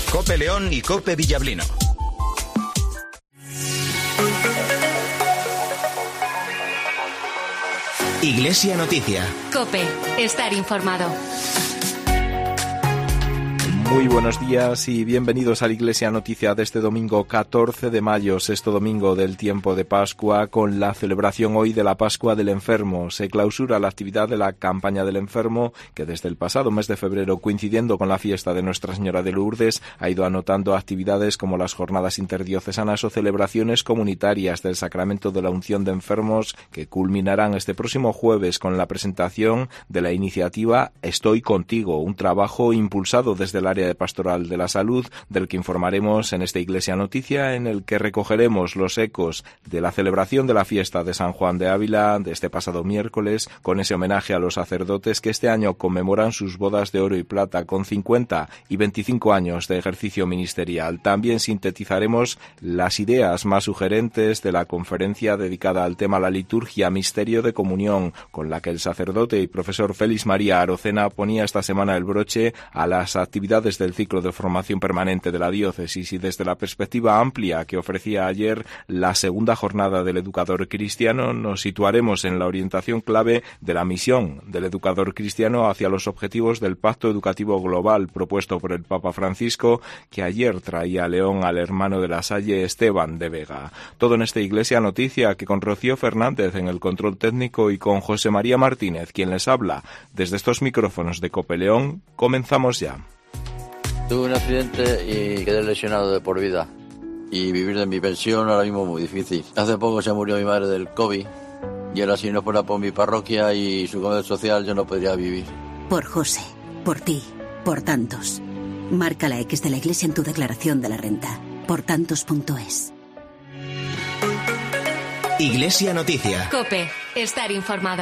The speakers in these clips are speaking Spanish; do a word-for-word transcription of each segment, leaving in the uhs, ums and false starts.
COPE León y COPE Villablino. Iglesia Noticia. COPE. Estar informado. Muy buenos días y bienvenidos a la Iglesia Noticia de este domingo catorce de mayo, sexto domingo del tiempo de Pascua, con la celebración hoy de la Pascua del Enfermo. Se clausura la actividad de la campaña del enfermo, que desde el pasado mes de febrero, coincidiendo con la fiesta de Nuestra Señora de Lourdes, ha ido anotando actividades como las jornadas interdiocesanas o celebraciones comunitarias del Sacramento de la Unción de Enfermos, que culminarán este próximo jueves con la presentación de la iniciativa Estoy Contigo, un trabajo impulsado desde el área de Pastoral de la Salud, del que informaremos en esta Iglesia Noticia, en el que recogeremos los ecos de la celebración de la fiesta de San Juan de Ávila de este pasado miércoles, con ese homenaje a los sacerdotes que este año conmemoran sus bodas de oro y plata con cincuenta y veinticinco años de ejercicio ministerial. También sintetizaremos las ideas más sugerentes de la conferencia dedicada al tema La liturgia, misterio de comunión, con la que el sacerdote y profesor Félix María Arocena ponía esta semana el broche a las actividades del ciclo de formación permanente de la diócesis, y desde la perspectiva amplia que ofrecía ayer la segunda jornada del educador cristiano, nos situaremos en la orientación clave de la misión del educador cristiano hacia los objetivos del Pacto Educativo Global propuesto por el Papa Francisco, que ayer traía a León al hermano de la Salle, Esteban de Vega. Todo en esta Iglesia Noticia, que con Rocío Fernández en el control técnico y con José María Martínez, quien les habla desde estos micrófonos de COPE León, comenzamos ya. Tuve un accidente y quedé lesionado de por vida. Y vivir de mi pensión ahora mismo es muy difícil. Hace poco se murió mi madre del COVID. Y ahora, si no fuera por mi parroquia y su comedor social, yo no podría vivir. Por José, por ti, por tantos. Marca la X de la Iglesia en tu declaración de la renta. Por tantos punto es. Iglesia Noticia. COPE. Estar informado.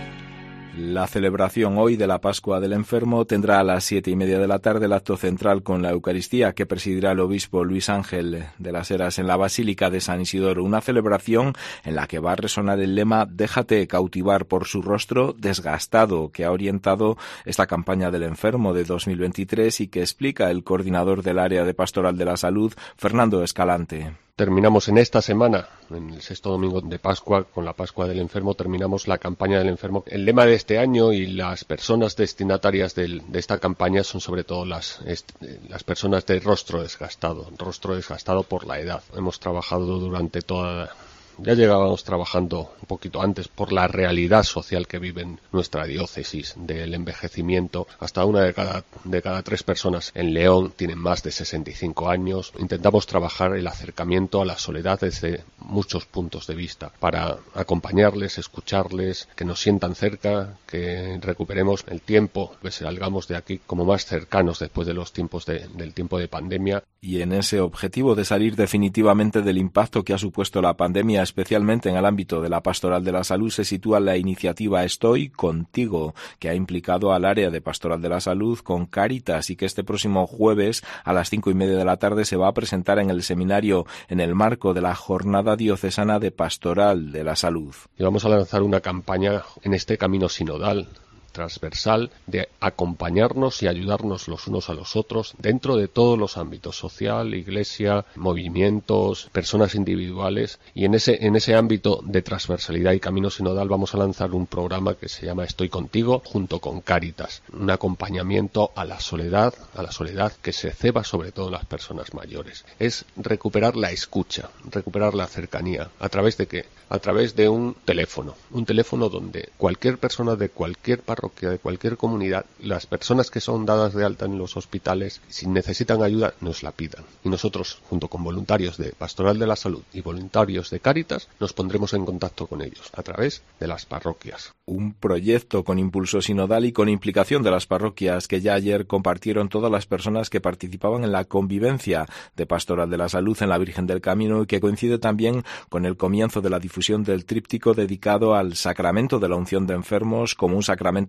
La celebración hoy de la Pascua del Enfermo tendrá a las siete y media de la tarde el acto central con la Eucaristía, que presidirá el obispo Luis Ángel de las Heras en la Basílica de San Isidoro. Una celebración en la que va a resonar el lema «Déjate cautivar por su rostro desgastado», que ha orientado esta campaña del enfermo de dos mil veintitrés y que explica el coordinador del área de Pastoral de la Salud, Fernando Escalante. Terminamos en esta semana, en el sexto domingo de Pascua, con la Pascua del Enfermo, terminamos la campaña del enfermo. El lema de este año y las personas destinatarias del, de esta campaña son sobre todo las, est, las personas de rostro desgastado, rostro desgastado por la edad. Hemos trabajado durante toda... Ya llegábamos trabajando un poquito antes por la realidad social que vive en nuestra diócesis del envejecimiento. Hasta una de cada, de cada tres personas en León tienen más de sesenta y cinco años. Intentamos trabajar el acercamiento a la soledad desde muchos puntos de vista para acompañarles, escucharles, que nos sientan cerca, que recuperemos el tiempo, que salgamos de aquí como más cercanos después de los tiempos de, del tiempo de pandemia. Y en ese objetivo de salir definitivamente del impacto que ha supuesto la pandemia, especialmente en el ámbito de la Pastoral de la Salud, se sitúa la iniciativa Estoy Contigo, que ha implicado al área de Pastoral de la Salud con Cáritas, y que este próximo jueves a las cinco y media de la tarde se va a presentar en el seminario en el marco de la Jornada Diocesana de Pastoral de la Salud. Y vamos a lanzar una campaña en este camino sinodal transversal de acompañarnos y ayudarnos los unos a los otros dentro de todos los ámbitos: social, iglesia, movimientos, personas individuales. Y en ese en ese ámbito de transversalidad y camino sinodal vamos a lanzar un programa que se llama Estoy Contigo, junto con Cáritas, un acompañamiento a la soledad, a la soledad que se ceba sobre todo en las personas mayores. Es recuperar la escucha, recuperar la cercanía. ¿A través de qué? A través de un teléfono, un teléfono donde cualquier persona de cualquier parroquia, de cualquier comunidad, las personas que son dadas de alta en los hospitales, si necesitan ayuda, nos la pidan. Y nosotros, junto con voluntarios de Pastoral de la Salud y voluntarios de Cáritas, nos pondremos en contacto con ellos a través de las parroquias. Un proyecto con impulso sinodal y con implicación de las parroquias, que ya ayer compartieron todas las personas que participaban en la convivencia de Pastoral de la Salud en la Virgen del Camino, y que coincide también con el comienzo de la difusión del tríptico dedicado al Sacramento de la Unción de Enfermos como un sacramento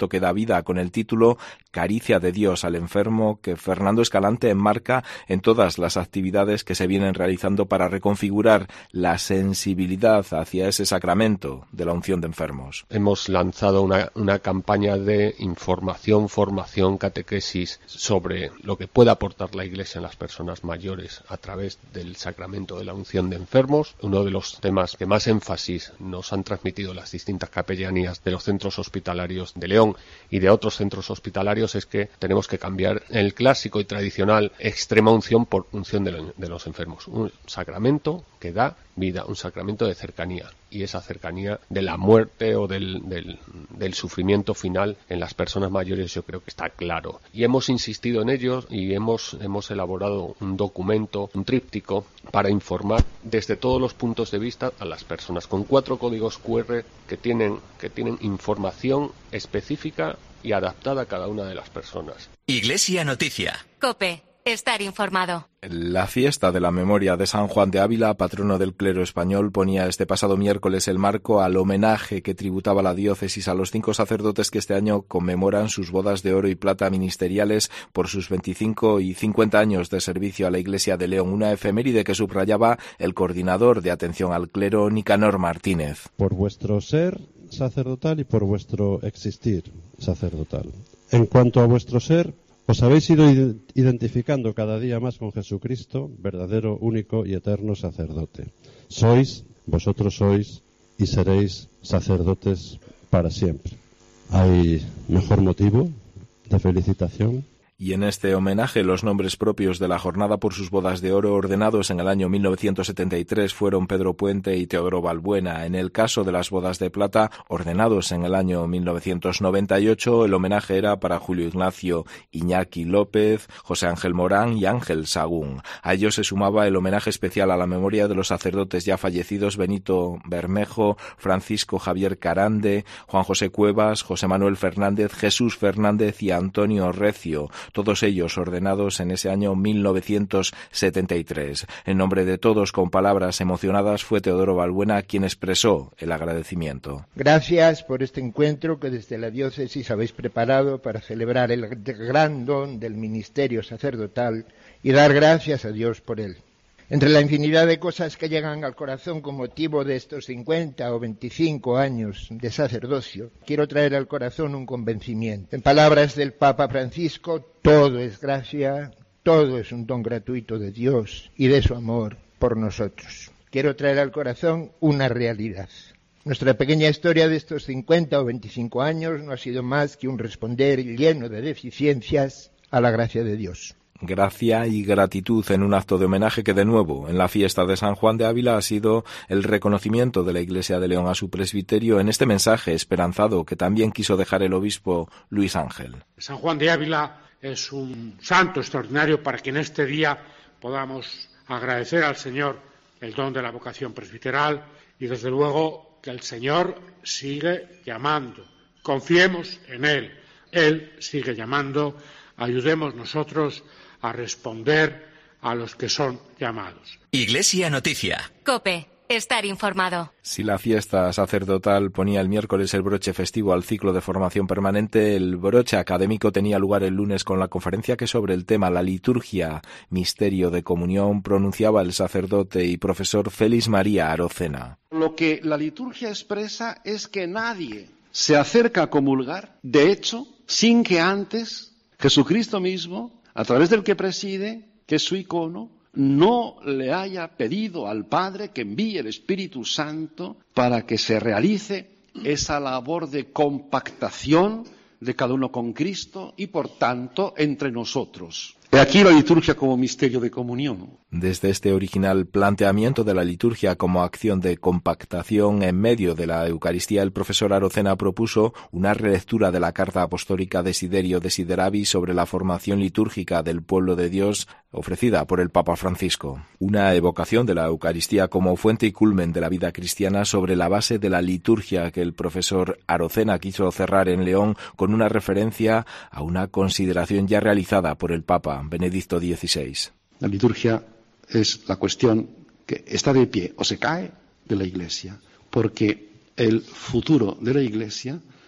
sacramento que da vida, con el título Caricia de Dios al enfermo, que Fernando Escalante enmarca en todas las actividades que se vienen realizando para reconfigurar la sensibilidad hacia ese sacramento de la unción de enfermos. Hemos lanzado una, una campaña de información, formación, catequesis sobre lo que puede aportar la Iglesia en las personas mayores a través del sacramento de la unción de enfermos. Uno de los temas que más énfasis nos han transmitido las distintas capellanías de los centros hospitalarios de León y de otros centros hospitalarios es que tenemos que cambiar el clásico y tradicional extrema unción por unción de, lo, de los enfermos. Un sacramento que da vida, un sacramento de cercanía, y esa cercanía de la muerte o del, del, del sufrimiento final en las personas mayores yo creo que está claro. Y hemos insistido en ello y hemos, hemos elaborado un documento, un tríptico, para informar desde todos los puntos de vista a las personas, con cuatro códigos cu erre que tienen, que tienen información específica y adaptada a cada una de las personas. Iglesia Noticia. COPE. Estar informado. La fiesta de la memoria de San Juan de Ávila, patrono del clero español, ponía este pasado miércoles el marco al homenaje que tributaba la diócesis a los cinco sacerdotes que este año conmemoran sus bodas de oro y plata ministeriales por sus veinticinco y cincuenta años de servicio a la Iglesia de León, una efeméride que subrayaba el coordinador de atención al clero, Nicanor Martínez. Por vuestro ser sacerdotal y por vuestro existir sacerdotal. En cuanto a vuestro ser, os habéis ido identificando cada día más con Jesucristo, verdadero, único y eterno sacerdote. Sois, vosotros sois y seréis sacerdotes para siempre. ¿Hay mejor motivo de felicitación? Y en este homenaje, los nombres propios de la jornada por sus bodas de oro ordenados en el año mil novecientos setenta y tres fueron Pedro Puente y Teodoro Balbuena. En el caso de las bodas de plata, ordenados en el año mil novecientos noventa y ocho, el homenaje era para Julio Ignacio Iñaki López, José Ángel Morán y Ángel Sagún. A ellos se sumaba el homenaje especial a la memoria de los sacerdotes ya fallecidos Benito Bermejo, Francisco Javier Carande, Juan José Cuevas, José Manuel Fernández, Jesús Fernández y Antonio Recio, todos ellos ordenados en ese año mil novecientos setenta y tres. En nombre de todos, con palabras emocionadas, fue Teodoro Balbuena quien expresó el agradecimiento. Gracias por este encuentro que desde la diócesis habéis preparado para celebrar el gran don del ministerio sacerdotal y dar gracias a Dios por él. Entre la infinidad de cosas que llegan al corazón con motivo de estos cincuenta o veinticinco años de sacerdocio, quiero traer al corazón un convencimiento. En palabras del Papa Francisco, todo es gracia, todo es un don gratuito de Dios y de su amor por nosotros. Quiero traer al corazón una realidad. Nuestra pequeña historia de estos cincuenta o veinticinco años no ha sido más que un responder lleno de deficiencias a la gracia de Dios. Gracia y gratitud en un acto de homenaje que, de nuevo, en la fiesta de San Juan de Ávila ha sido el reconocimiento de la Iglesia de León a su presbiterio en este mensaje esperanzado que también quiso dejar el obispo Luis Ángel. San Juan de Ávila es un santo extraordinario para que en este día podamos agradecer al Señor el don de la vocación presbiteral y, desde luego, que el Señor sigue llamando. Confiemos en Él. Él sigue llamando. Ayudemos nosotros a responder a los que son llamados. Iglesia Noticia. COPE. Estar informado. Si la fiesta sacerdotal ponía el miércoles el broche festivo al ciclo de formación permanente, el broche académico tenía lugar el lunes con la conferencia que sobre el tema la liturgia, misterio de comunión, pronunciaba el sacerdote y profesor Félix María Arocena. Lo que la liturgia expresa es que nadie se acerca a comulgar, de hecho, sin que antes Jesucristo mismo, a través del que preside, que es su icono, no le haya pedido al Padre que envíe el Espíritu Santo para que se realice esa labor de compactación de cada uno con Cristo y, por tanto, entre nosotros. He aquí la liturgia como misterio de comunión. Desde este original planteamiento de la liturgia como acción de compactación en medio de la Eucaristía, el profesor Arocena propuso una relectura de la carta apostólica Desiderio Desideravi sobre la formación litúrgica del pueblo de Dios ofrecida por el Papa Francisco. Una evocación de la Eucaristía como fuente y culmen de la vida cristiana sobre la base de la liturgia que el profesor Arocena quiso cerrar en León con una referencia a una consideración ya realizada por el Papa Benedicto dieciséis. La liturgia es la cuestión que está de pie o se cae de la Iglesia, porque el futuro de la Iglesia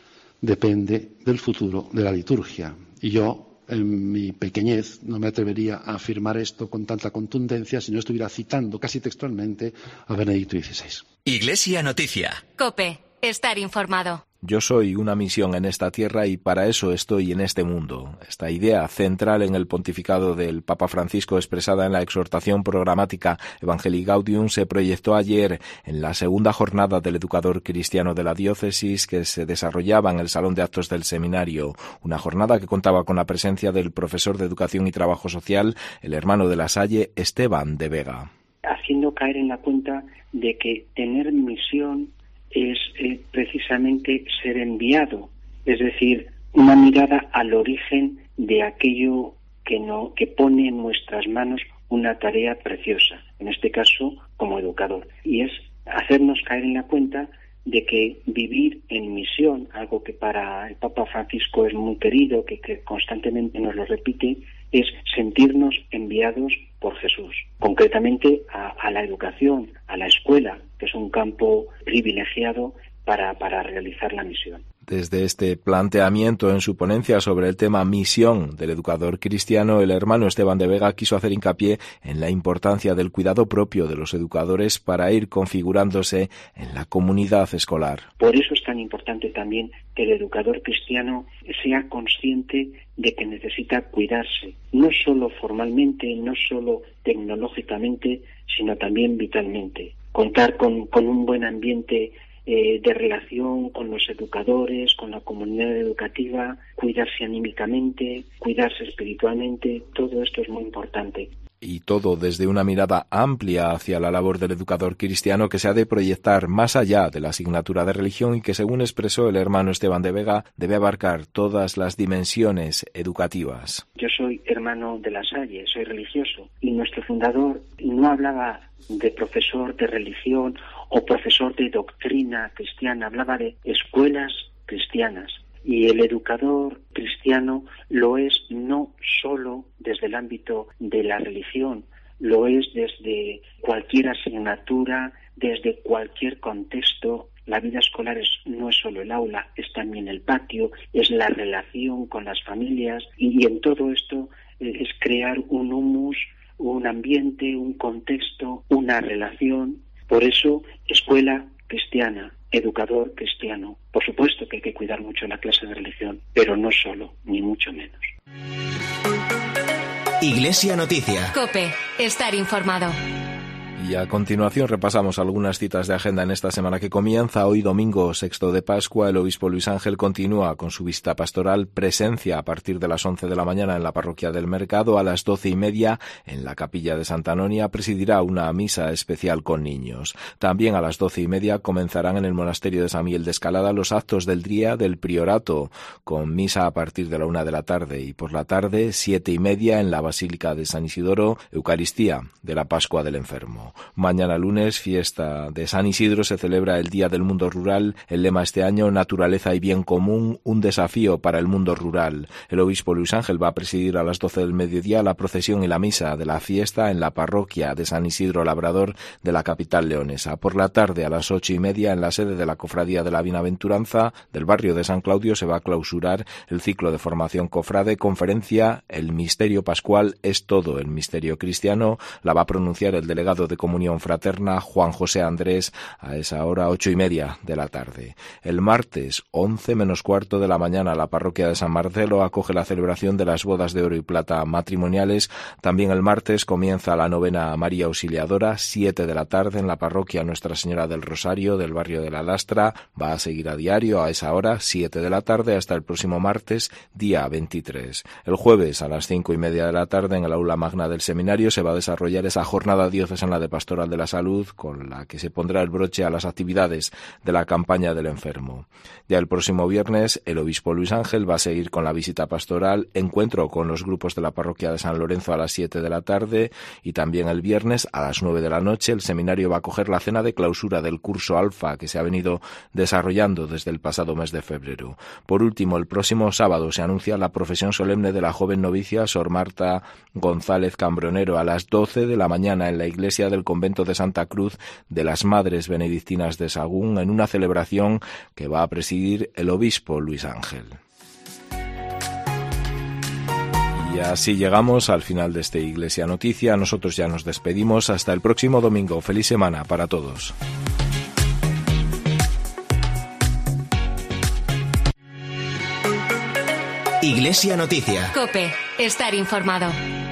depende del futuro de la liturgia. Y yo, en mi pequeñez, no me atrevería a afirmar esto con tanta contundencia si no estuviera citando casi textualmente a Benedicto dieciséis. Iglesia Noticia. COPE. Estar informado. Yo soy una misión en esta tierra y para eso estoy en este mundo. Esta idea central en el pontificado del Papa Francisco, expresada en la exhortación programática Evangelii Gaudium, se proyectó ayer en la segunda jornada del educador cristiano de la diócesis, que se desarrollaba en el Salón de Actos del Seminario. Una jornada que contaba con la presencia del profesor de Educación y Trabajo Social, el hermano de La Salle, Esteban de Vega. Haciendo caer en la cuenta de que tener misión es eh, precisamente ser enviado, es decir, una mirada al origen de aquello que no que pone en nuestras manos una tarea preciosa, en este caso como educador, y es hacernos caer en la cuenta de que vivir en misión, algo que para el Papa Francisco es muy querido, que, que constantemente nos lo repite, es sentirnos enviados por Jesús, concretamente a, a la educación, a la escuela, que es un campo privilegiado para, para realizar la misión. Desde este planteamiento en su ponencia sobre el tema misión del educador cristiano, el hermano Esteban de Vega quiso hacer hincapié en la importancia del cuidado propio de los educadores para ir configurándose en la comunidad escolar. Por eso es tan importante también que el educador cristiano sea consciente de que necesita cuidarse, no solo formalmente, no solo tecnológicamente, sino también vitalmente. Contar con, con un buen ambiente Eh, de relación con los educadores, con la comunidad educativa, cuidarse anímicamente, cuidarse espiritualmente, todo esto es muy importante. Y todo desde una mirada amplia hacia la labor del educador cristiano, que se ha de proyectar más allá de la asignatura de religión y que, según expresó el hermano Esteban de Vega, debe abarcar todas las dimensiones educativas. Yo soy hermano de La Salle, soy religioso, y nuestro fundador no hablaba de profesor de religión o profesor de doctrina cristiana, hablaba de escuelas cristianas. Y el educador cristiano lo es no solo desde el ámbito de la religión, lo es desde cualquier asignatura, desde cualquier contexto. La vida escolar es, no es solo el aula, es también el patio, es la relación con las familias, y, y en todo esto eh, es crear un humus, un ambiente, un contexto, una relación. Por eso, escuela cristiana, educador cristiano. Por supuesto que hay que cuidar mucho la clase de religión, pero no solo, ni mucho menos. Iglesia Noticia. COPE. Estar informado. Y a continuación repasamos algunas citas de agenda en esta semana que comienza. Hoy domingo sexto de Pascua, el obispo Luis Ángel continúa con su visita pastoral, presencia a partir de las once de la mañana en la parroquia del Mercado. A las doce y media en la capilla de Santa Anonia presidirá una misa especial con niños. También a las doce y media comenzarán en el monasterio de San Miguel de Escalada los actos del día del priorato, con misa a partir de la una de la tarde, y por la tarde siete y media en la Basílica de San Isidoro, Eucaristía de la Pascua del Enfermo. Mañana lunes, fiesta de San Isidro, se celebra el Día del Mundo Rural. El lema este año, Naturaleza y Bien Común, un desafío para el mundo rural. El obispo Luis Ángel va a presidir a las doce del mediodía la procesión y la misa de la fiesta en la parroquia de San Isidro Labrador de la capital leonesa. Por la tarde, a las ocho y media, en la sede de la Cofradía de la Bienaventuranza del barrio de San Claudio, se va a clausurar el ciclo de formación cofrade, conferencia El Misterio Pascual es todo el misterio cristiano. La va a pronunciar el delegado de Comunión Fraterna, Juan José Andrés, a esa hora ocho y media de la tarde. El martes, once menos cuarto de la mañana, la parroquia de San Marcelo acoge la celebración de las bodas de oro y plata matrimoniales. También el martes comienza la novena a María Auxiliadora, siete de la tarde en la parroquia Nuestra Señora del Rosario del barrio de la Lastra. Va a seguir a diario a esa hora, siete de la tarde, hasta el próximo martes, día veintitrés. El jueves, a las cinco y media de la tarde, en el aula magna del seminario, se va a desarrollar esa jornada diocesana de Pastoral de la Salud, con la que se pondrá el broche a las actividades de la campaña del enfermo. Ya el próximo viernes, el obispo Luis Ángel va a seguir con la visita pastoral, encuentro con los grupos de la parroquia de San Lorenzo a las siete de la tarde, y también el viernes a las nueve de la noche el seminario va a acoger la cena de clausura del curso Alfa, que se ha venido desarrollando desde el pasado mes de febrero. Por último, el próximo sábado se anuncia la profesión solemne de la joven novicia Sor Marta González Cambronero a las doce de la mañana en la iglesia de del convento de Santa Cruz de las Madres Benedictinas de Sahagún, en una celebración que va a presidir el obispo Luis Ángel. Y así llegamos al final de este Iglesia Noticia. Nosotros ya nos despedimos. Hasta el próximo domingo. Feliz semana para todos. Iglesia Noticia. COPE. Estar informado.